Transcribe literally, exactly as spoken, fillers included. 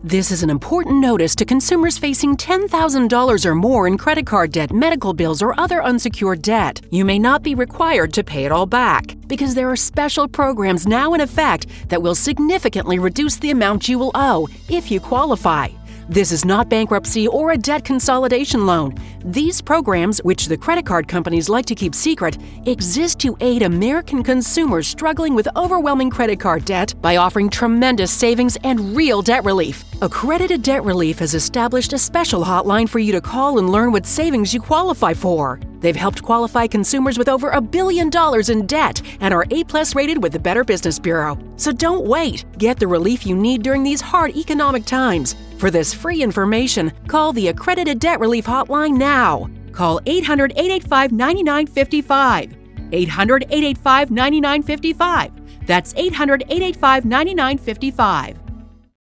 This is an important notice to consumers facing ten thousand dollars or more in credit card debt, medical bills, or other unsecured debt. You may not be required to pay it all back because there are special programs now in effect that will significantly reduce the amount you will owe if you qualify. This is not bankruptcy or a debt consolidation loan. These programs, which the credit card companies like to keep secret, exist to aid American consumers struggling with overwhelming credit card debt by offering tremendous savings and real debt relief. Accredited Debt Relief has established a special hotline for you to call and learn what savings you qualify for. They've helped qualify consumers with over a billion dollars in debt and are A plus rated with the Better Business Bureau. So don't wait. Get the relief you need during these hard economic times. For this free information, call the Accredited Debt Relief Hotline now. Call eight hundred, eight eight five, nine nine five five. eight hundred, eight eight five, nine nine five five. That's eight hundred, eight eight five, nine nine five five.